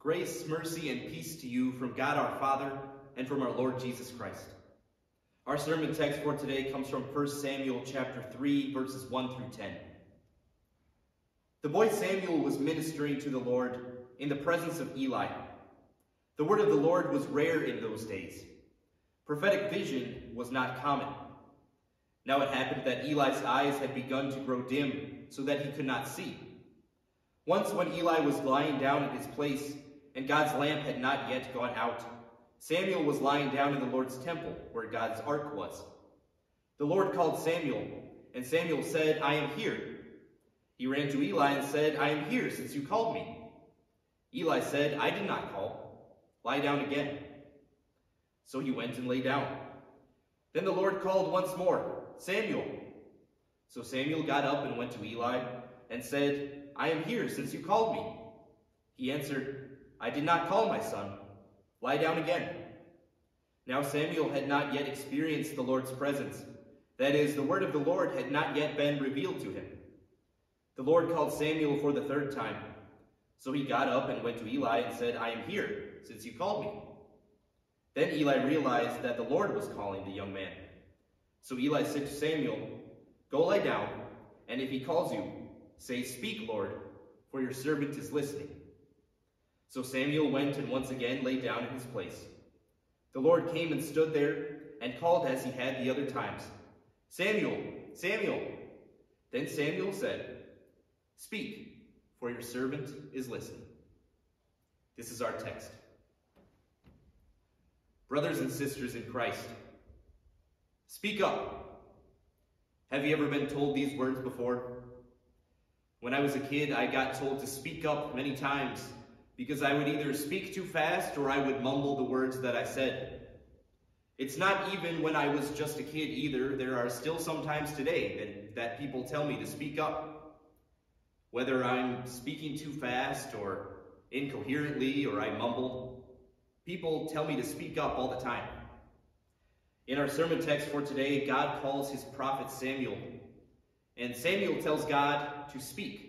Grace, mercy, and peace to you from God our Father and from our Lord Jesus Christ. Our sermon text for today comes from 1 Samuel chapter 3, verses 1 through 10. The boy Samuel was ministering to the Lord in the presence of Eli. The word of the Lord was rare in those days. Prophetic vision was not common. Now it happened that Eli's eyes had begun to grow dim, so that he could not see. Once when Eli was lying down in his place, and God's lamp had not yet gone out, Samuel was lying down in the Lord's temple, where God's ark was. The Lord called Samuel, and Samuel said, "I am here." He ran to Eli and said, "I am here, since you called me." Eli said, "I did not call. Lie down again." So he went and lay down. Then the Lord called once more, "Samuel." So Samuel got up and went to Eli and said, "I am here, since you called me." He answered, "I did not call, my son. Lie down again." Now Samuel had not yet experienced the Lord's presence. That is, the word of the Lord had not yet been revealed to him. The Lord called Samuel for the third time. So he got up and went to Eli and said, "I am here, since you called me." Then Eli realized that the Lord was calling the young man. So Eli said to Samuel, "Go lie down, and if he calls you, say, 'Speak, Lord, for your servant is listening.'" So Samuel went and once again lay down in his place. The Lord came and stood there and called as he had the other times, "Samuel, Samuel." Then Samuel said, "Speak, for your servant is listening." This is our text. Brothers and sisters in Christ, speak up. Have you ever been told these words before? When I was a kid, I got told to speak up many times because I would either speak too fast or I would mumble the words that I said. It's not even when I was just a kid either. There are still some times today that people tell me to speak up. Whether I'm speaking too fast or incoherently or I mumble, people tell me to speak up all the time. In our sermon text for today, God calls his prophet Samuel, and Samuel tells God to speak.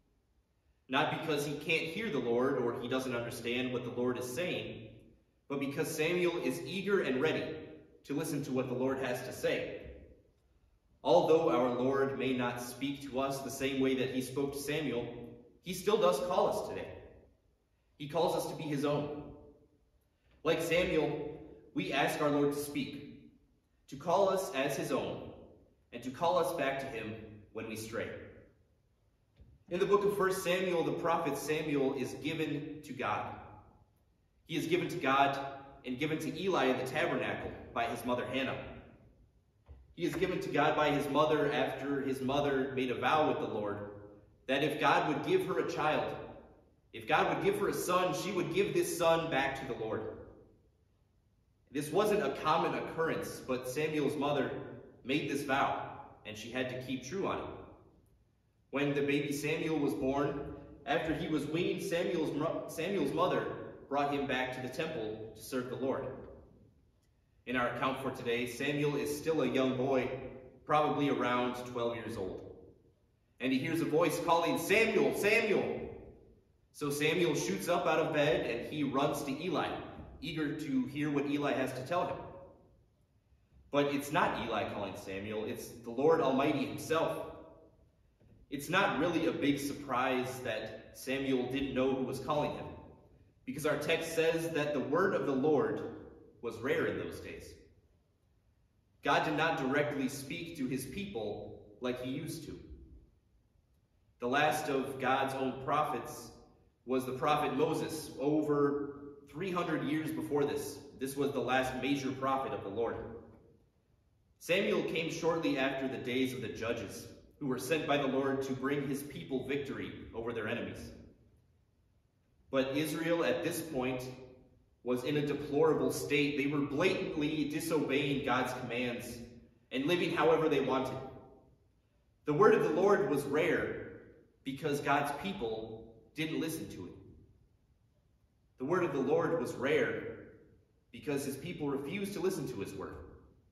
Not because he can't hear the Lord or he doesn't understand what the Lord is saying, but because Samuel is eager and ready to listen to what the Lord has to say. Although our Lord may not speak to us the same way that he spoke to Samuel, he still does call us today. He calls us to be his own. Like Samuel, we ask our Lord to speak, to call us as his own, and to call us back to him when we stray. In the book of 1 Samuel, the prophet Samuel is given to God. He is given to God and given to Eli in the tabernacle by his mother Hannah. He is given to God by his mother after his mother made a vow with the Lord that if God would give her a child, if God would give her a son, she would give this son back to the Lord. This wasn't a common occurrence, but Samuel's mother made this vow, and she had to keep true on it. When the baby Samuel was born, after he was weaned, Samuel's mother brought him back to the temple to serve the Lord. In our account for today, Samuel is still a young boy, probably around 12 years old. And he hears a voice calling, "Samuel, Samuel!" So Samuel shoots up out of bed and he runs to Eli, eager to hear what Eli has to tell him. But it's not Eli calling Samuel, it's the Lord Almighty himself. It's not really a big surprise that Samuel didn't know who was calling him, because our text says that the word of the Lord was rare in those days. God did not directly speak to his people like he used to. The last of God's own prophets was the prophet Moses, over 300 years before this. This was the last major prophet of the Lord. Samuel came shortly after the days of the judges, who were sent by the Lord to bring his people victory over their enemies. But Israel at this point was in a deplorable state. They were blatantly disobeying God's commands and living however they wanted. The word of the Lord was rare because God's people didn't listen to it. The word of the Lord was rare because his people refused to listen to his word.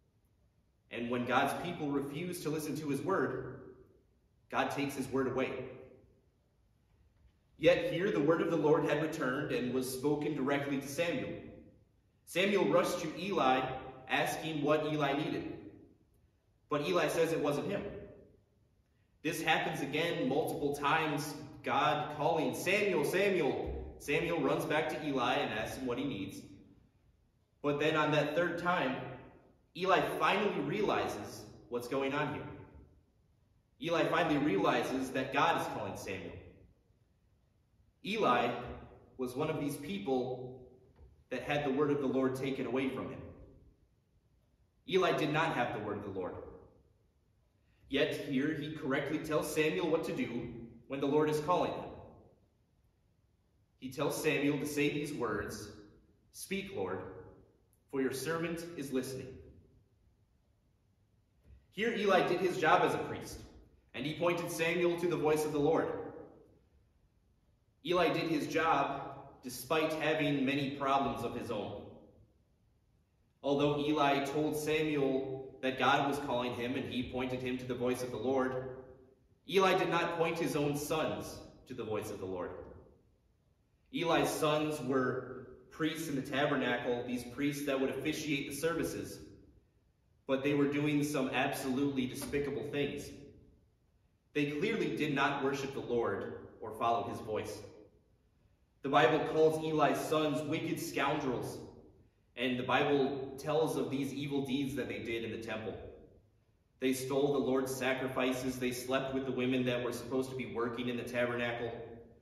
And when God's people refuse to listen to his word, God takes his word away. Yet here the word of the Lord had returned and was spoken directly to Samuel. Samuel rushed to Eli, asking what Eli needed. But Eli says it wasn't him. This happens again multiple times, God calling, Samuel, Samuel. Samuel runs back to Eli and asks him what he needs. But then on that third time, Eli finally realizes what's going on here. Eli finally realizes that God is calling Samuel. Eli was one of these people that had the word of the Lord taken away from him. Eli did not have the word of the Lord. Yet here he correctly tells Samuel what to do when the Lord is calling him. He tells Samuel to say these words, "Speak, Lord, for your servant is listening." Here Eli did his job as a priest, and he pointed Samuel to the voice of the Lord. Eli did his job despite having many problems of his own. Although Eli told Samuel that God was calling him and he pointed him to the voice of the Lord, Eli did not point his own sons to the voice of the Lord. Eli's sons were priests in the tabernacle, these priests that would officiate the services, but they were doing some absolutely despicable things. They clearly did not worship the Lord or follow his voice. The Bible calls Eli's sons wicked scoundrels, and the Bible tells of these evil deeds that they did in the temple. They stole the Lord's sacrifices. They slept with the women that were supposed to be working in the tabernacle.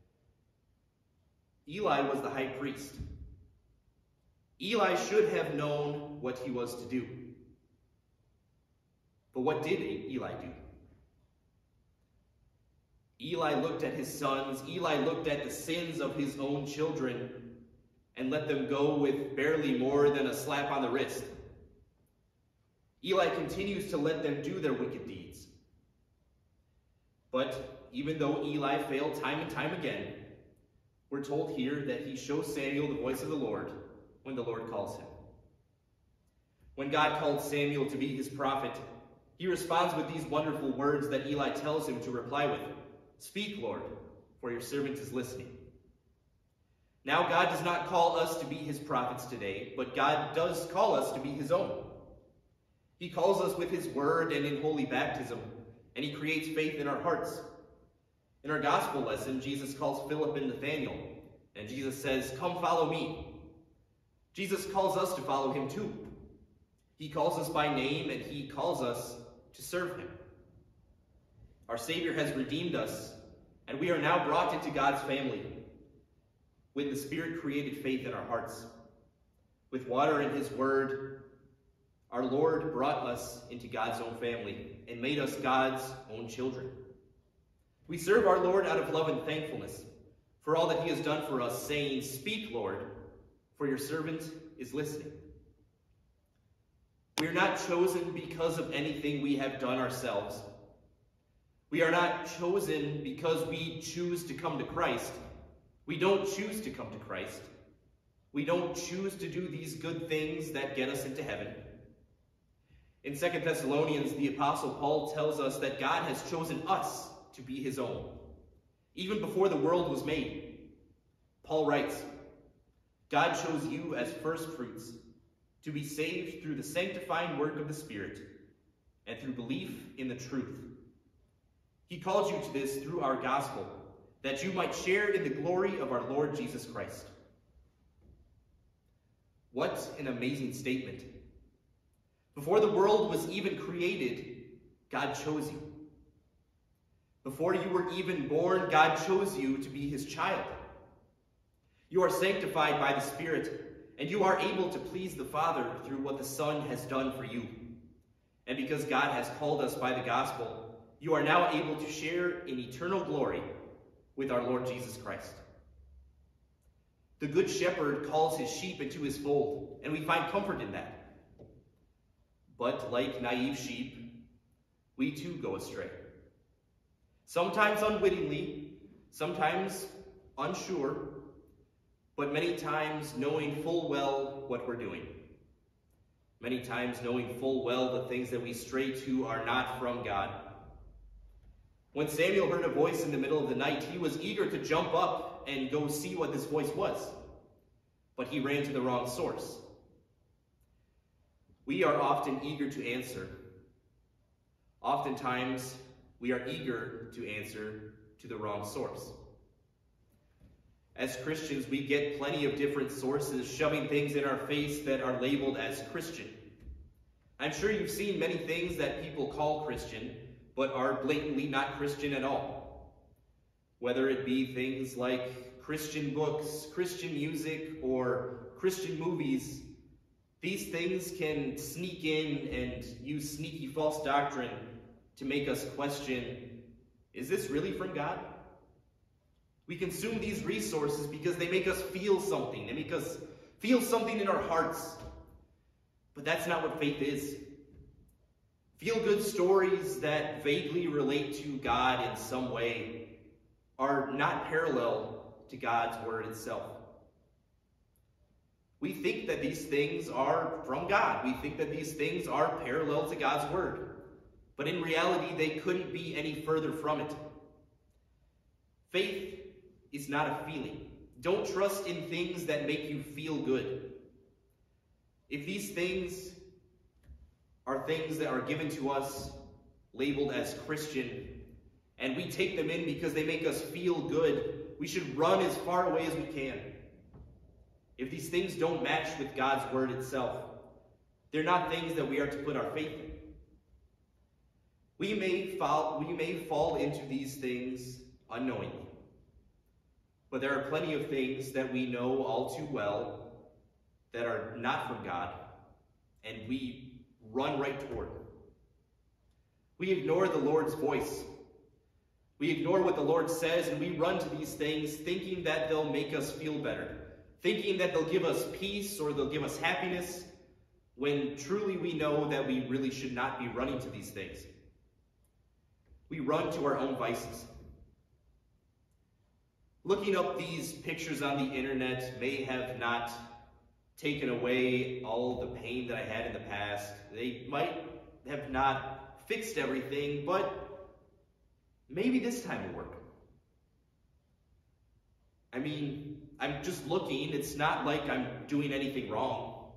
Eli was the high priest. Eli should have known what he was to do. But what did Eli do? Eli looked at his sons. Eli looked at the sins of his own children and let them go with barely more than a slap on the wrist. Eli continues to let them do their wicked deeds. But even though Eli failed time and time again, we're told here that he shows Samuel the voice of the Lord when the Lord calls him. When God called Samuel to be his prophet, he responds with these wonderful words that Eli tells him to reply with. "Speak, Lord, for your servant is listening." Now, God does not call us to be his prophets today, but God does call us to be his own. He calls us with his word and in holy baptism, and he creates faith in our hearts. In our gospel lesson, Jesus calls Philip and Nathanael, and Jesus says, "Come follow me." Jesus calls us to follow him too. He calls us by name, and he calls us to serve him. Our Savior has redeemed us, and we are now brought into God's family with the Spirit-created faith in our hearts. With water and his word, our Lord brought us into God's own family and made us God's own children. We serve our Lord out of love and thankfulness for all that he has done for us, saying, "Speak, Lord, for your servant is listening." We are not chosen because of anything we have done ourselves. We are not chosen because we choose to come to Christ. We don't choose to come to Christ. We don't choose to do these good things that get us into heaven. In 2 Thessalonians, the Apostle Paul tells us that God has chosen us to be his own, even before the world was made. Paul writes, "God chose you as first fruits to be saved through the sanctifying work of the Spirit and through belief in the truth. He called you to this through our gospel, that you might share in the glory of our Lord Jesus Christ." What an amazing statement. Before the world was even created, God chose you. Before you were even born, God chose you to be his child. You are sanctified by the Spirit, and you are able to please the Father through what the Son has done for you. And because God has called us by the gospel, you are now able to share in eternal glory with our Lord Jesus Christ. The Good Shepherd calls his sheep into his fold, and we find comfort in that. But like naive sheep, we too go astray. Sometimes unwittingly, sometimes unsure, but many times knowing full well what we're doing. Many times knowing full well the things that we stray to are not from God. When Samuel heard a voice in the middle of the night, he was eager to jump up and go see what this voice was. But he ran to the wrong source. We are often eager to answer. Oftentimes, we are eager to answer to the wrong source. As Christians, we get plenty of different sources shoving things in our face that are labeled as Christian. I'm sure you've seen many things that people call Christian, but are blatantly not Christian at all. Whether it be things like Christian books, Christian music, or Christian movies, these things can sneak in and use sneaky false doctrine to make us question, is this really from God? We consume these resources because they make us feel something. They make us feel something in our hearts. But that's not what faith is. Feel-good stories that vaguely relate to God in some way are not parallel to God's word itself. We think that these things are from God. We think that these things are parallel to God's word. But in reality, they couldn't be any further from it. Faith is not a feeling. Don't trust in things that make you feel good. If these things are things that are given to us, labeled as Christian, and we take them in because they make us feel good, we should run as far away as we can. If these things don't match with God's word itself, they're not things that we are to put our faith in. We may fall into these things unknowingly, but there are plenty of things that we know all too well that are not from God, and we run right toward. We ignore the Lord's voice. We ignore what the Lord says, and we run to these things thinking that they'll make us feel better, thinking that they'll give us peace or they'll give us happiness, when truly we know that we really should not be running to these things. We run to our own vices. Looking up these pictures on the internet may have not taken away all the pain that I had in the past. They might have not fixed everything, but maybe this time will work. I mean, I'm just looking. It's not like I'm doing anything wrong.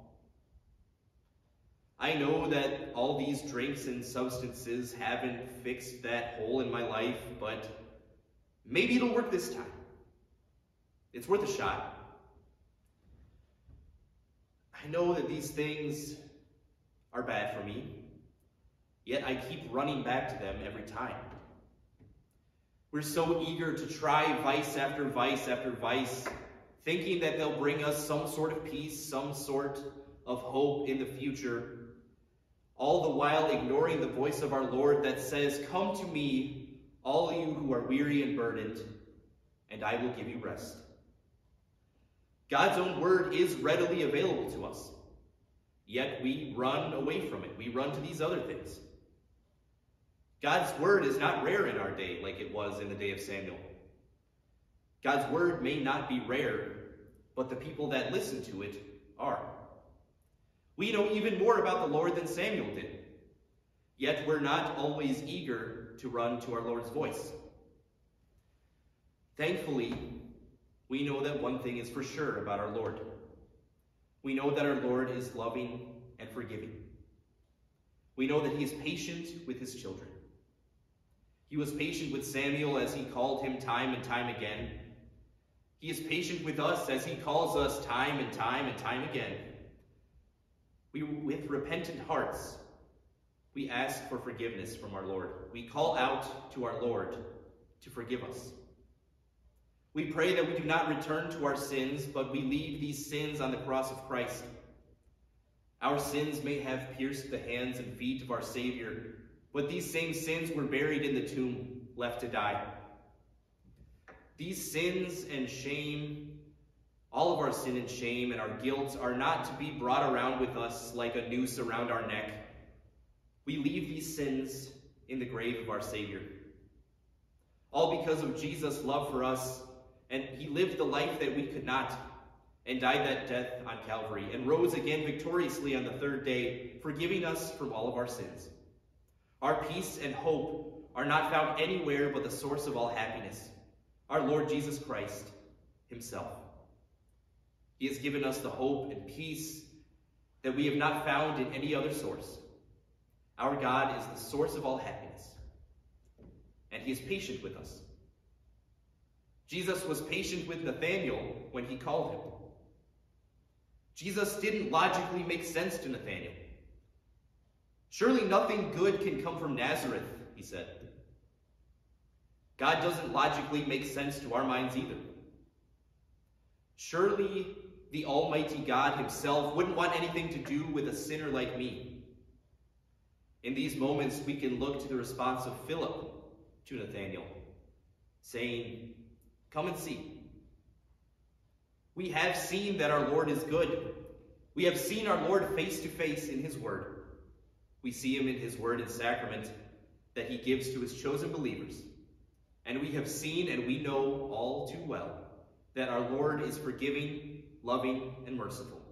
I know that all these drinks and substances haven't fixed that hole in my life, but maybe it'll work this time. It's worth a shot. I know that these things are bad for me, yet I keep running back to them every time. We're so eager to try vice after vice after vice, thinking that they'll bring us some sort of peace, some sort of hope in the future, all the while ignoring the voice of our Lord that says, "Come to me, all you who are weary and burdened, and I will give you rest." God's own word is readily available to us, yet we run away from it. We run to these other things. God's word is not rare in our day like it was in the day of Samuel. God's word may not be rare, but the people that listen to it are. We know even more about the Lord than Samuel did, yet we're not always eager to run to our Lord's voice. Thankfully, we know that one thing is for sure about our Lord. We know that our Lord is loving and forgiving. We know that he is patient with his children. He was patient with Samuel as he called him time and time again. He is patient with us as he calls us time and time and time again. With repentant hearts, we ask for forgiveness from our Lord. We call out to our Lord to forgive us. We pray that we do not return to our sins, but we leave these sins on the cross of Christ. Our sins may have pierced the hands and feet of our Savior, but these same sins were buried in the tomb, left to die. These sins and shame, all of our sin and shame and our guilt, are not to be brought around with us like a noose around our neck. We leave these sins in the grave of our Savior. All because of Jesus' love for us, and he lived the life that we could not, and died that death on Calvary, and rose again victoriously on the third day, forgiving us from all of our sins. Our peace and hope are not found anywhere but the source of all happiness, our Lord Jesus Christ himself. He has given us the hope and peace that we have not found in any other source. Our God is the source of all happiness, and he is patient with us. Jesus was patient with Nathanael when he called him. Jesus didn't logically make sense to Nathanael. Surely nothing good can come from Nazareth, he said. God doesn't logically make sense to our minds either. Surely the Almighty God himself wouldn't want anything to do with a sinner like me. In these moments, we can look to the response of Philip to Nathanael, saying, "Come and see." We have seen that our Lord is good. We have seen our Lord face to face in his word. We see him in his word and sacrament that he gives to his chosen believers. And we have seen and we know all too well that our Lord is forgiving, loving, and merciful.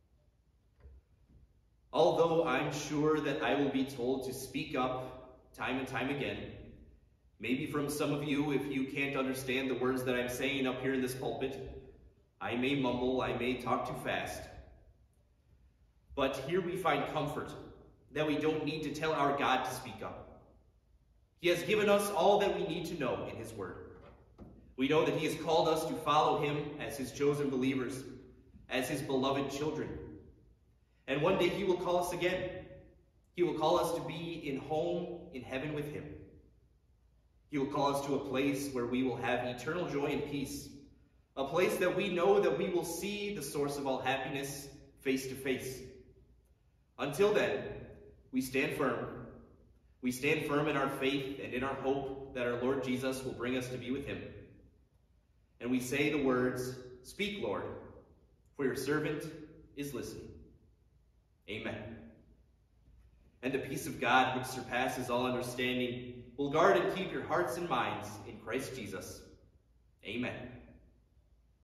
Although I'm sure that I will be told to speak up time and time again, maybe from some of you, if you can't understand the words that I'm saying up here in this pulpit, I may mumble, I may talk too fast. But here we find comfort that we don't need to tell our God to speak up. He has given us all that we need to know in his word. We know that he has called us to follow him as his chosen believers, as his beloved children. And one day he will call us again. He will call us to be in home in heaven with him. He will call us to a place where we will have eternal joy and peace, a place that we know that we will see the source of all happiness face to face. Until then, we stand firm. We stand firm in our faith and in our hope that our Lord Jesus will bring us to be with him. And we say the words, "Speak, Lord, for your servant is listening." Amen. And the peace of God, which surpasses all understanding, will guard and keep your hearts and minds in Christ Jesus. Amen.